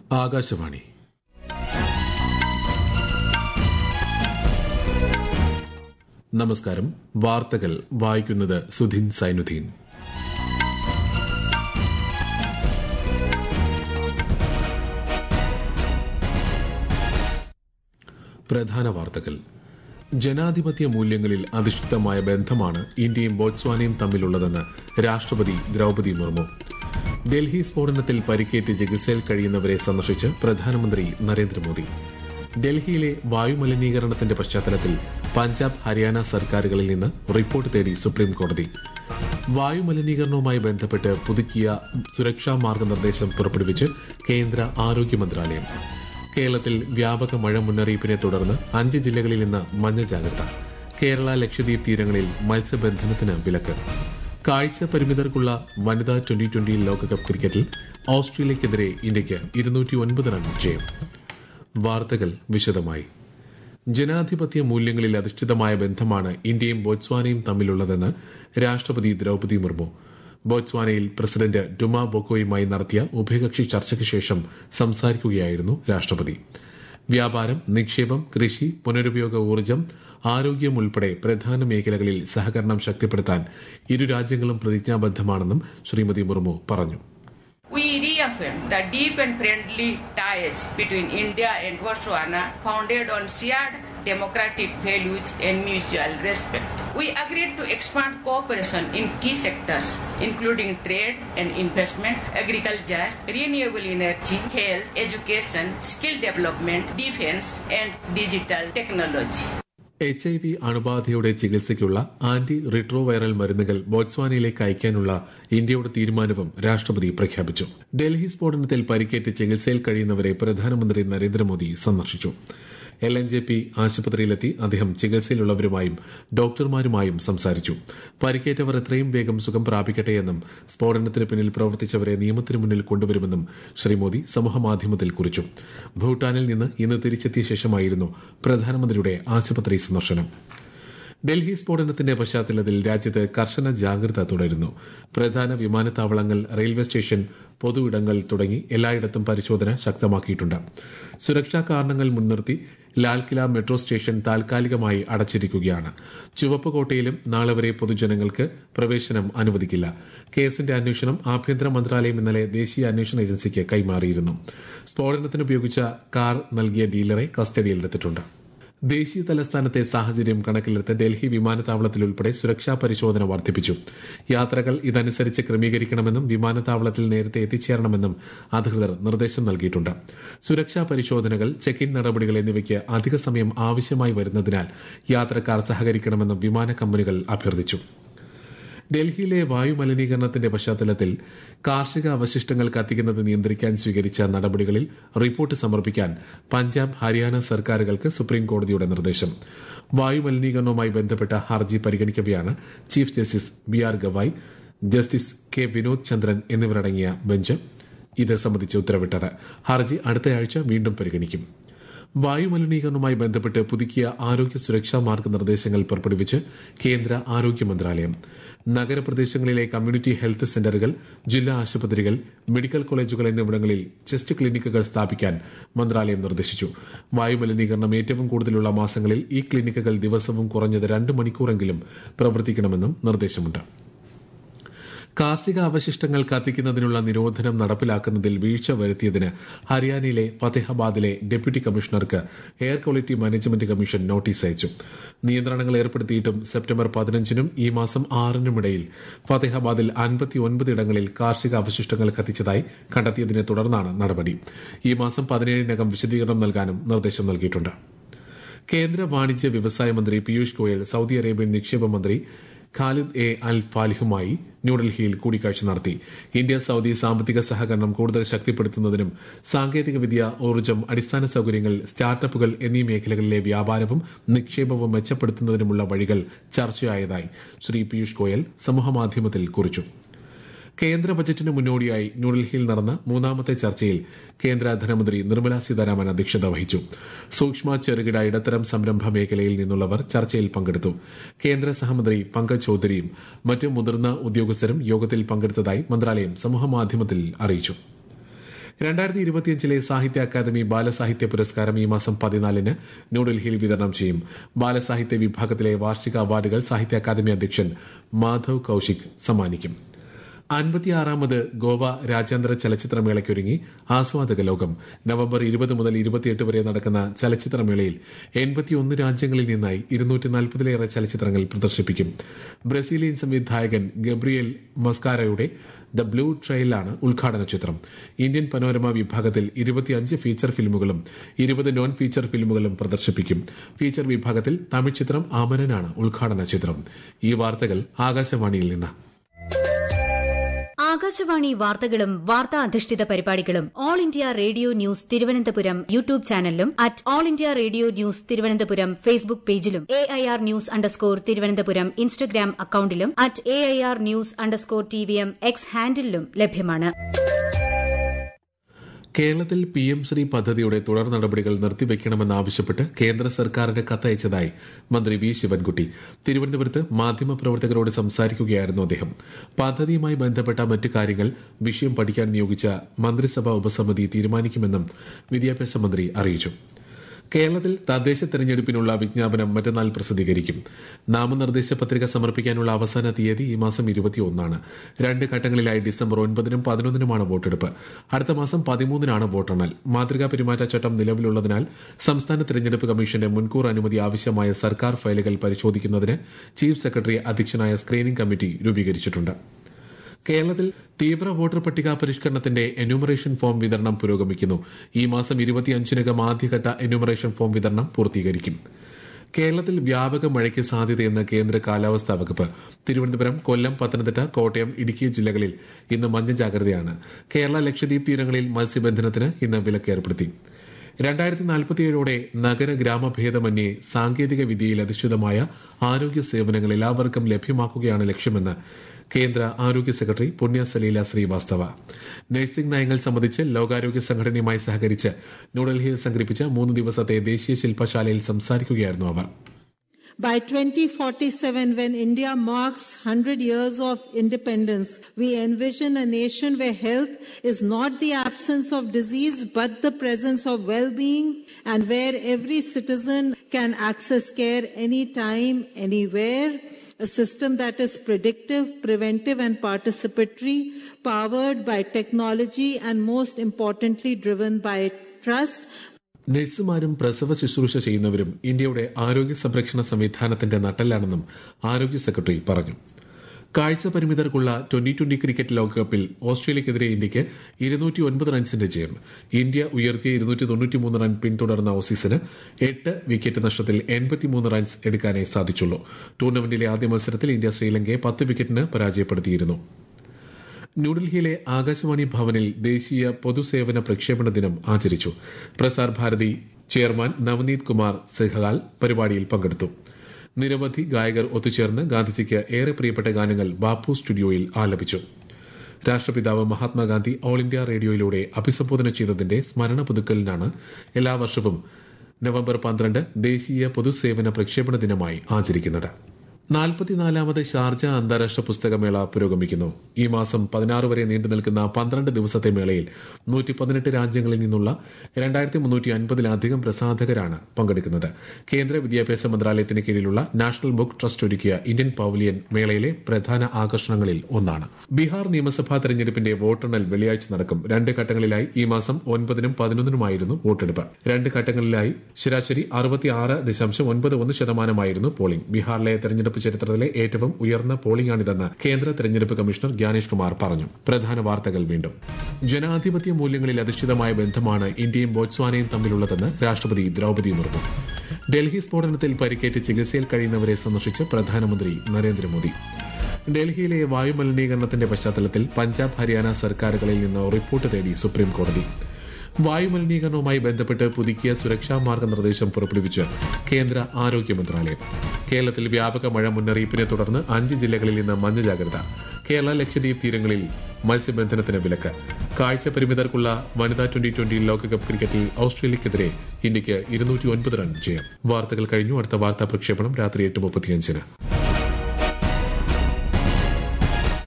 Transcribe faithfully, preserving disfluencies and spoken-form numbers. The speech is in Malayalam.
ആകാശവാണി. നമസ്കാരം. വാർത്തകൾ വായിക്കുന്നത് സുധിൻ സൈനുദ്ദീൻ. പ്രധാന വാർത്തകൾ. ജനാധിപത്യ മൂല്യങ്ങളിൽ അധിഷ്ഠിതമായ ബന്ധമാണ് ഇന്ത്യയും ബോട്സ്വാനയും തമ്മിലുള്ളതെന്ന് രാഷ്ട്രപതി ദ്രൌപദി മുർമു. ഡൽഹി സ്ഫോടനത്തിൽ പരിക്കേറ്റ് ചികിത്സയിൽ കഴിയുന്നവരെ സന്ദർശിച്ച് പ്രധാനമന്ത്രി നരേന്ദ്രമോദി. ഡൽഹിയിലെ വായുമലിനീകരണത്തിന്റെ പശ്ചാത്തലത്തിൽ പഞ്ചാബ് ഹരിയാന സർക്കാരുകളിൽ നിന്ന് റിപ്പോർട്ട് തേടി സുപ്രീംകോടതി. വായുമലിനീകരണവുമായി ബന്ധപ്പെട്ട് പുതുക്കിയ സുരക്ഷാ മാർഗനിർദ്ദേശം പുറപ്പെടുവിച്ച് കേന്ദ്ര ആരോഗ്യ മന്ത്രാലയം. കേരളത്തിൽ വ്യാപക മഴ മുന്നറിയിപ്പിനെ തുടർന്ന് അഞ്ച് ജില്ലകളിൽ ഇന്ന് മഞ്ഞ ജാഗ്രത. കേരള ലക്ഷദ്വീപ് തീരങ്ങളിൽ മത്സ്യബന്ധനത്തിന് വിലക്ക്. കാഴ്ച പരിമിതർക്കുള്ള വനിതാ ട്വന്റി ട്വന്റി ലോകകപ്പ് ക്രിക്കറ്റിൽ ഓസ്ട്രേലിയക്കെതിരെ ഇന്ത്യയ്ക്ക് ഇരുന്നൂറ്റി ഒൻപത് റൺ ജയം. വാർത്തകൾ വിശദമായി. ജനാധിപത്യ മൂല്യങ്ങളിൽ അധിഷ്ഠിതമായ ബന്ധമാണ് ഇന്ത്യയും ബോട്സ്വാനയും തമ്മിലുള്ളതെന്ന് രാഷ്ട്രപതി ദ്രൌപദി മുർമു. ബോട്സ്വാനയിൽ പ്രസിഡന്റ് ഡുമ ബൊക്കോയുമായി നടത്തിയ ഉഭയകക്ഷി ചർച്ചയ്ക്ക് ശേഷം സംസാരിക്കുകയായിരുന്നു രാഷ്ട്രപതി. വ്യാപാരം, നിക്ഷേപം, കൃഷി, പുനരുപയോഗ ഊർജ്ജം, ആരോഗ്യം ഉൾപ്പെടെ പ്രധാന മേഖലകളിൽ സഹകരണം ശക്തിപ്പെടുത്താൻ ഇരു രാജ്യങ്ങളും പ്രതിജ്ഞാബദ്ധമാണെന്നും ശ്രീമതി മുർമു പറഞ്ഞു. We reaffirm the deep and friendly ties between India and Botswana founded on shared democratic values and mutual respect. We agreed to expand cooperation in key sectors including trade and investment, agriculture, renewable energy, health, education, skill development, defense and digital technology. H I V അണുബാധയുടെ ചികിത്സയ്ക്കുള്ള ആന്റി റിട്രോവൈറൽ മരുന്നുകൾ ബോട്സ്വാനയിലേക്ക് അയക്കാനുള്ള ഇന്ത്യയുടെ തീരുമാനവും രാഷ്ട്രപതി പ്രഖ്യാപിച്ചു. ഡൽഹി സ്ഫോടനത്തിൽ പരിക്കേറ്റ് ചികിത്സയിൽ കഴിയുന്നവരെ പ്രധാനമന്ത്രി നരേന്ദ്രമോദി സന്ദർശിച്ചു. എൽ എൻ ജെ പി ആശുപത്രിയിലെത്തി അദ്ദേഹം ചികിത്സയിലുള്ളവരുമായും ഡോക്ടർമാരുമായും സംസാരിച്ചു. പരിക്കേറ്റവർ എത്രയും വേഗം സുഖം പ്രാപിക്കട്ടെയെന്നും സ്ഫോടനത്തിന് പിന്നിൽ പ്രവർത്തിച്ചവരെ നിയമത്തിന് മുന്നിൽ കൊണ്ടുവരുമെന്നും ശ്രീ മോദി സമൂഹമാധ്യമത്തിൽ കുറിച്ചു. ഭൂട്ടാനിൽ നിന്ന് ഇന്ന് തിരിച്ചെത്തിയ ശേഷമായിരുന്നു പ്രധാനമന്ത്രിയുടെ ആശുപത്രി സന്ദർശനം. ഡൽഹി സ്ഫോടനത്തിന്റെ പശ്ചാത്തലത്തിൽ രാജ്യത്ത് കർശന ജാഗ്രത തുടരുന്നു. പ്രധാന വിമാനത്താവളങ്ങൾ, റെയിൽവേ സ്റ്റേഷൻ, പൊതു ഇടങ്ങൾ തുടങ്ങി എല്ലായിടത്തും പരിശോധന ശക്തമാക്കിയിട്ടുണ്ട്. സുരക്ഷാ കാരണങ്ങൾ മുൻനിർത്തി ലാൽകില മെട്രോ സ്റ്റേഷൻ താൽക്കാലികമായി അടച്ചിരിക്കുകയാണ്. ചുവപ്പ് കോട്ടയിലും നാളെ വരെ പൊതുജനങ്ങൾക്ക് പ്രവേശനം അനുവദിക്കില്ല. കേസിന്റെ അന്വേഷണം ആഭ്യന്തര മന്ത്രാലയം ഇന്നലെ ദേശീയ അന്വേഷണ ഏജൻസിക്ക് കൈമാറിയിരുന്നു. സ്ഫോടനത്തിന് ഉപയോഗിച്ച കാർ നൽകിയ ഡീലറെ കസ്റ്റഡിയിലെടുത്തിട്ടുണ്ട്. ദേശീയ തലസ്ഥാനത്തെ സാഹചര്യം കണക്കിലെടുത്ത് ഡൽഹി വിമാനത്താവളത്തിൽ ഉൾപ്പെടെ സുരക്ഷാ പരിശോധന വർദ്ധിപ്പിച്ചു. യാത്രകൾ ഇതനുസരിച്ച് ക്രമീകരിക്കണമെന്നും വിമാനത്താവളത്തിൽ നേരത്തെ എത്തിച്ചേരണമെന്നും അധികൃതർ നിർദ്ദേശം നൽകിയിട്ടുണ്ട്. സുരക്ഷാ പരിശോധനകൾ, ചെക്ക് ഇൻ നടപടികൾ എന്നിവയ്ക്ക് അധിക സമയം ആവശ്യമായി വരുന്നതിനാൽ യാത്രക്കാർ സഹകരിക്കണമെന്നും വിമാന കമ്പനികൾ അഭ്യർത്ഥിച്ചു. ഡൽഹിയിലെ വായുമലിനീകരണത്തിന്റെ പശ്ചാത്തലത്തിൽ കാർഷിക അവശിഷ്ടങ്ങൾ കത്തിക്കുന്നത് നിയന്ത്രിക്കാൻ സ്വീകരിച്ച നടപടികളിൽ റിപ്പോർട്ട് സമർപ്പിക്കാൻ പഞ്ചാബ് ഹരിയാന സർക്കാരുകൾക്ക് സുപ്രീംകോടതിയുടെ നിർദ്ദേശം. വായുമലിനീകരണവുമായി ബന്ധപ്പെട്ട ഹർജി പരിഗണിക്കവെയാണ് chief justice B R Gavai, justice K Vinod Chandran എന്നിവരടങ്ങിയ ബെഞ്ച് ഇത് സംബന്ധിച്ച് ഉത്തരവിട്ടത്. ഹർജി അടുത്തയാഴ്ച വീണ്ടും പരിഗണിക്കും. വായുമലിനീകരണവുമായി ബന്ധപ്പെട്ട് പുതുക്കിയ ആരോഗ്യ സുരക്ഷാ മാർഗനിർദ്ദേശങ്ങൾ പുറപ്പെടുവിച്ച് കേന്ദ്ര ആരോഗ്യ മന്ത്രാലയം. നഗരപ്രദേശങ്ങളിലെ കമ്മ്യൂണിറ്റി ഹെൽത്ത് സെന്ററുകൾ, ജില്ലാ ആശുപത്രികൾ, മെഡിക്കൽ കോളേജുകൾ എന്നിവിടങ്ങളിൽ ചെസ്റ്റ് ക്ലിനിക്കുകൾ സ്ഥാപിക്കാൻ മന്ത്രാലയം നിർദ്ദേശിച്ചു. വായുമലിനീകരണം ഏറ്റവും കൂടുതലുള്ള മാസങ്ങളിൽ ഈ ക്ലിനിക്കുകൾ ദിവസവും കുറഞ്ഞത് രണ്ട് മണിക്കൂറെങ്കിലും പ്രവർത്തിക്കണമെന്നും നിർദ്ദേശമുണ്ട്. കാർഷിക അവശിഷ്ടങ്ങൾ കത്തിക്കുന്നതിനുള്ള നിരോധനം നടപ്പിലാക്കുന്നതിൽ വീഴ്ച വരുത്തിയതിന് ഹരിയാനയിലെ ഫത്തേഹാബാദിലെ ഡെപ്യൂട്ടി കമ്മീഷണർക്ക് air quality management commission notice അയച്ചു. നിയന്ത്രണങ്ങൾ ഏർപ്പെടുത്തിയിട്ടും സെപ്റ്റംബർ പതിനഞ്ചിനും ഈ മാസം ആറിനുമിടയിൽ ഫത്തേഹാബാദിൽ അൻപത്തിയൊൻപത് ഇടങ്ങളിൽ കാർഷിക അവശിഷ്ടങ്ങൾ കത്തിച്ചതായി കണ്ടെത്തിയതിനെ തുടർന്നാണ് നടപടി. ഈ മാസം പതിനേഴിനകം വിശദീകരണം നൽകാനും നിർദ്ദേശം നൽകിയിട്ടുണ്ട്. കേന്ദ്ര വാണിജ്യ വ്യവസായ മന്ത്രി പീയൂഷ് ഗോയൽ സൌദി അറേബ്യൻ നിക്ഷേപ മന്ത്രി ഖാലിദ് എ അൽ ഫാലിഹുമായി ന്യൂഡൽഹിയിൽ കൂടിക്കാഴ്ച നടത്തി. ഇന്ത്യ സൌദി സാമ്പത്തിക സഹകരണം കൂടുതൽ ശക്തിപ്പെടുത്തുന്നതിനും സാങ്കേതികവിദ്യ, ഊർജ്ജം, അടിസ്ഥാന സൌകര്യങ്ങൾ, സ്റ്റാർട്ടപ്പുകൾ എന്നീ മേഖലകളിലെ വ്യാപാരവും നിക്ഷേപവും മെച്ചപ്പെടുത്തുന്നതിനുമുള്ള വഴികൾ ചർച്ചയായതായി ശ്രീ പീയൂഷ് ഗോയൽ സമൂഹമാധ്യമത്തിൽ കുറിച്ചു. കേന്ദ്ര ബജറ്റിന് മുന്നോടിയായി ന്യൂഡൽഹിയിൽ നടന്ന മൂന്നാമത്തെ ചർച്ചയിൽ കേന്ദ്ര ധനമന്ത്രി നിർമ്മല സീതാരാമൻ അധ്യക്ഷത വഹിച്ചു. സൂക്ഷ്മ ചെറുകിട ഇടത്തരം സംരംഭ മേഖലയിൽ നിന്നുള്ളവർ ചർച്ചയിൽ പങ്കെടുത്തു. കേന്ദ്ര സഹമന്ത്രി പങ്കജ് ചൌധരിയും മറ്റ് മുതിർന്ന ഉദ്യോഗസ്ഥരും യോഗത്തിൽ പങ്കെടുത്തതായി മന്ത്രാലയം സമൂഹമാധ്യമത്തിൽ അറിയിച്ചു. രണ്ടായിരത്തി ഇരുപത്തിയഞ്ചിലെ സാഹിത്യ അക്കാദമി ബാലസാഹിത്യ പുരസ്കാരം ഈ മാസം പതിനാലിന് ന്യൂഡൽഹിയിൽ വിതരണം ചെയ്യും. ബാലസാഹിത്യ വിഭാഗത്തിലെ വാർഷിക അവാർഡുകൾ സാഹിത്യ അക്കാദമി അധ്യക്ഷൻ മാധവ് കൌശിക് സമ്മാനിക്കും. അൻപത്തിയാറാമത് ഗോവ രാജ്യാന്തര ചലച്ചിത്രമേളയ്ക്കൊരുങ്ങി ആസ്വാദക ലോകം. നവംബർ ഇരുപത് മുതൽ ഇരുപത്തിയെട്ട് വരെ നടക്കുന്ന ചലച്ചിത്രമേളയിൽ എൺപത്തിയൊന്ന് രാജ്യങ്ങളിൽ നിന്നായി ഇരുന്നൂറ്റി നാൽപ്പതിലേറെ ചലച്ചിത്രങ്ങൾ പ്രദർശിപ്പിക്കും. ബ്രസീലിയൻ സംവിധായകൻ ഗബ്രിയേൽ മസ്കാരയുടെ ദ ബ്ലൂ ട്രെയിലാണ് ഉദ്ഘാടന ചിത്രം. ഇന്ത്യൻ പനോരമ വിഭാഗത്തിൽ ഇരുപത്തിയഞ്ച് ഫീച്ചർ ഫിലിമുകളും ഇരുപത് നോൺ ഫീച്ചർ ഫിലിമുകളും പ്രദർശിപ്പിക്കും. ഫീച്ചർ വിഭാഗത്തിൽ തമിഴ് ചിത്രം ആമനനാണ് ഉദ്ഘാടന ചിത്രം. ഈ വാർത്തകൾ ആകാശവാണിയിൽ നിന്ന്. ആകാശവാണി വാർത്തകളും വാർത്താ അധിഷ്ഠിത പരിപാടികളും all India radio news Thiruvananthapuram YouTube ചാനലിലും at all India radio news Thiruvananthapuram Facebook പേജിലും A I R news underscore Thiruvananthapuram Instagram അക്കൌണ്ടിലും at A I R news underscore T V M X ഹാൻഡിലും ലഭ്യമാണ്. കേരളത്തിൽ പി എം ശ്രീ പദ്ധതിയുടെ തുടർ നടപടികൾ നിർത്തിവെക്കണമെന്നാവശ്യപ്പെട്ട് കേന്ദ്ര സർക്കാരിന് കത്തയച്ചതായി മന്ത്രി വി ശിവൻകുട്ടി തിരുവനന്തപുരത്ത് മാധ്യമപ്രവർത്തകരോട് സംസാരിക്കുകയായിരുന്നു അദ്ദേഹം. പദ്ധതിയുമായി ബന്ധപ്പെട്ട മറ്റ് കാര്യങ്ങൾ വിഷയം പഠിക്കാൻ നിയോഗിച്ച മന്ത്രിസഭാ ഉപസമിതി തീരുമാനിക്കുമെന്നും വിദ്യാഭ്യാസ മന്ത്രി അറിയിച്ചു. കേരളത്തിൽ തദ്ദേശ തെരഞ്ഞെടുപ്പിനുള്ള വിജ്ഞാപനം മറ്റന്നാൾ പ്രസിദ്ധീകരിക്കും. നാമനിർദ്ദേശ പത്രിക സമർപ്പിക്കാനുള്ള അവസാന തീയതി ഈ മാസം ഇരുപത്തിയൊന്നാണ്. രണ്ട് ഘട്ടങ്ങളിലായി ഡിസംബർ ഒൻപതിനും പതിനൊന്നിനുമാണ് വോട്ടെടുപ്പ്. അടുത്ത മാസം പതിമൂന്നിനാണ് വോട്ടെണ്ണൽ. മാതൃകാ പെരുമാറ്റച്ചട്ടം നിലവിലുള്ളതിനാൽ സംസ്ഥാന തെരഞ്ഞെടുപ്പ് കമ്മീഷന്റെ മുൻകൂർ അനുമതി ആവശ്യമായ സർക്കാർ ഫയലുകൾ പരിശോധിക്കുന്നതിന് ചീഫ് സെക്രട്ടറി അധ്യക്ഷനായ സ്ക്രീനിംഗ് കമ്മിറ്റി രൂപീകരിച്ചിട്ടുണ്ട്. കേരളത്തിൽ തീവ്ര വോട്ടർ പട്ടിക പരിഷ്കരണത്തിന്റെ എന്യൂമറേഷൻ ഫോം വിതരണം പുരോഗമിക്കുന്നു. ഈ മാസം ഇരുപത്തിയഞ്ചിനകം ആദ്യഘട്ട എന്യൂമറേഷൻ ഫോം വിതരണം പൂർത്തീകരിക്കും. കേരളത്തിൽ വ്യാപക മഴയ്ക്ക് സാധ്യതയെന്ന് കേന്ദ്ര കാലാവസ്ഥാ വകുപ്പ്. തിരുവനന്തപുരം, കൊല്ലം, പത്തനംതിട്ട, കോട്ടയം, ഇടുക്കി ജില്ലകളിൽ ഇന്ന് മഞ്ഞ ജാഗ്രതയാണ്. കേരള ലക്ഷദ്വീപ് തീരങ്ങളിൽ മത്സ്യബന്ധനത്തിന് ഇന്ന് വിലക്കേർപ്പെടുത്തി. രണ്ടായിരത്തി നാൽപ്പത്തിയേഴോടെ നഗര ഗ്രാമ ഭേദമന്യേ സാങ്കേതിക വിദ്യയിൽ അധിഷ്ഠിതമായ ആരോഗ്യ സേവനങ്ങൾ എല്ലാവർക്കും ലഭ്യമാക്കുകയാണ് ലക്ഷ്യമെന്ന് കേന്ദ്ര ആരോഗ്യ സെക്രട്ടറി പുണ്യ സലീല ശ്രീവാസ്തവ. നഴ്സിംഗ് നയങ്ങൾ സംബന്ധിച്ച് ലോകാരോഗ്യ സംഘടനയുമായി സഹകരിച്ച് ന്യൂഡൽഹിയിൽ സംഘടിപ്പിച്ച മൂന്ന് ദിവസത്തെ ദേശീയ ശില്പശാലയിൽ സംസാരിക്കുകയായിരുന്നു അവർ. By twenty forty-seven, when India marks one hundred years of independence, we envision a nation where health is not the absence of disease but the presence of well-being, and where every citizen can access care anytime, anywhere. A system that is predictive, preventive and participatory, powered by technology and most importantly driven by trust. നഴ്സുമാരും പ്രസവ ശുശ്രൂഷ ചെയ്യുന്നവരും ഇന്ത്യയുടെ ആരോഗ്യ സംരക്ഷണ സംവിധാനത്തിന്റെ നട്ടെല്ലാണെന്നും ആരോഗ്യ സെക്രട്ടറി പറഞ്ഞു. കാഴ്ച പരിമിതർക്കുള്ള ട്വന്റി ട്വന്റി ക്രിക്കറ്റ് ലോകകപ്പിൽ ഓസ്ട്രേലിയക്കെതിരെ ഇന്ത്യയ്ക്ക് ഇരുന്നൂറ്റി ഒൻപത് റൺസിന്റെ ജയം. ഇന്ത്യ ഉയർത്തിയ ഇരുന്നൂറ്റി തൊണ്ണൂറ്റിമൂന്ന് റൺ പിന്തുടർന്ന ഓസീസിന് എട്ട് വിക്കറ്റ് നഷ്ടത്തിൽ എൺപത്തിമൂന്ന് റൺസ് എടുക്കാനേ സാധിച്ചുള്ളൂ. ടൂർണമെന്റിലെ ആദ്യ മത്സരത്തിൽ ഇന്ത്യ ശ്രീലങ്കയെ പത്ത് വിക്കറ്റിന് പരാജയപ്പെടുത്തിയിരുന്നു. ന്യൂഡൽഹിയിലെ ആകാശവാണി ഭവനിൽ ദേശീയ പൊതുസേവന പ്രക്ഷേപണ ദിനം ആചരിച്ചു. പ്രസാർ ഭാരതി ചെയർമാൻ നവനീത് കുമാർ സെഹ്ഗാൽ പരിപാടിയിൽ പങ്കെടുത്തു. നിരവധി ഗായകർ ഒത്തുചേർന്ന് ഗാന്ധിജിക്ക് ഏറെ പ്രിയപ്പെട്ട ഗാനങ്ങൾ ബാപ്പു സ്റ്റുഡിയോയിൽ ആലപിച്ചു. രാഷ്ട്രപിതാവ് മഹാത്മാഗാന്ധി ഓൾ ഇന്ത്യ റേഡിയോയിലൂടെ അഭിസംബോധന ചെയ്തതിന്റെ സ്മരണ പുതുക്കലിനാണ് എല്ലാ വർഷവും നവംബർ പന്ത്രണ്ട് ദേശീയ പൊതുസേവന പ്രക്ഷേപണ ദിനമായി ആചരിക്കുന്നത്. നാൽപ്പത്തിനാലാമത് ഷാർജ അന്താരാഷ്ട്ര പുസ്തകമേള പുരോഗമിക്കുന്നു. ഈ മാസം പതിനാറ് വരെ നീണ്ടു നിൽക്കുന്ന പന്ത്രണ്ട് ദിവസത്തെ മേളയിൽ നൂറ്റി പതിനെട്ട് രാജ്യങ്ങളിൽ നിന്നുള്ള രണ്ടായിരത്തി മുന്നൂറ്റി അൻപതിലധികം പ്രസാധകരാണ് പങ്കെടുക്കുന്നത്. കേന്ദ്ര വിദ്യാഭ്യാസ മന്ത്രാലയത്തിന് കീഴിലുള്ള നാഷണൽ ബുക്ക് ട്രസ്റ്റ് ഒരുക്കിയ ഇന്ത്യൻ പവലിയൻ മേളയിലെ പ്രധാന ആകർഷണങ്ങളിൽ ഒന്നാണ്. ബീഹാർ നിയമസഭാ തെരഞ്ഞെടുപ്പിന്റെ വോട്ടെണ്ണൽ വെള്ളിയാഴ്ച നടക്കും. രണ്ട് ഘട്ടങ്ങളിലായി ഈ മാസം ഒൻപതിനും പതിനൊന്നിനുമായിരുന്നു വോട്ടെടുപ്പ്. രണ്ട് ഘട്ടങ്ങളിലായി ശരാശരി അറുപത്തിയാറ് ദശാംശം ഒൻപത് ഒന്ന് ശതമാനമായിരുന്നു പോളിംഗ്. ബീഹാറിലെ തെരഞ്ഞെടുപ്പ് ചരിത്രത്തിലെ ഏറ്റവും ഉയർന്ന പോളിംഗാണിതെന്ന് കേന്ദ്ര തെരഞ്ഞെടുപ്പ് കമ്മീഷണർ ജ്ഞാനേഷ് കുമാർ പറഞ്ഞു. പ്രധാന വാർത്തകൾ വീണ്ടും. ജനാധിപത്യ മൂല്യങ്ങളിൽ അധിഷ്ഠിതമായ ബന്ധമാണ് ഇന്ത്യയും ബോട്സ്വാനയും തമ്മിലുള്ളതെന്ന് രാഷ്ട്രപതി ദ്രൌപദി മുർമു. ഡൽഹി സ്ഫോടനത്തിൽ പരിക്കേറ്റ് ചികിത്സയിൽ കഴിയുന്നവരെ സന്ദർശിച്ച് പ്രധാനമന്ത്രി നരേന്ദ്രമോദി. ഡൽഹിയിലെ വായുമലിനീകരണത്തിന്റെ പശ്ചാത്തലത്തിൽ പഞ്ചാബ്, ഹരിയാന സർക്കാരുകളിൽ നിന്ന് റിപ്പോർട്ട് തേടി സുപ്രീംകോടതി. വായുമലിനീകരണവുമായി ബന്ധപ്പെട്ട് പുതുക്കിയ സുരക്ഷാ മാർഗനിർദ്ദേശം പുറപ്പെടുവിച്ച് കേന്ദ്ര ആരോഗ്യ മന്ത്രാലയം. കേരളത്തിൽ വ്യാപക മഴ മുന്നറിയിപ്പിനെ തുടർന്ന് അഞ്ച് ജില്ലകളിൽ ഇന്ന് മഞ്ഞ ജാഗ്രത. കേരള ലക്ഷദ്വീപ് തീരങ്ങളിൽ മത്സ്യബന്ധനത്തിന് വിലക്ക്. കാഴ്ച പരിമിതർക്കുള്ള വനിതാ ട്വന്റി ട്വന്റി ലോകകപ്പ് ക്രിക്കറ്റിൽ ഓസ്ട്രേലിയക്കെതിരെ ഇന്ത്യയ്ക്ക് ഇരുന്നൂറ്റി ഒൻപത് റൺ ജയം. വാർത്തകൾ കഴിഞ്ഞു. അടുത്ത വാർത്താ പ്രക്ഷേപണം രാത്രി എട്ട് മുപ്പത്തിയഞ്ചിന്.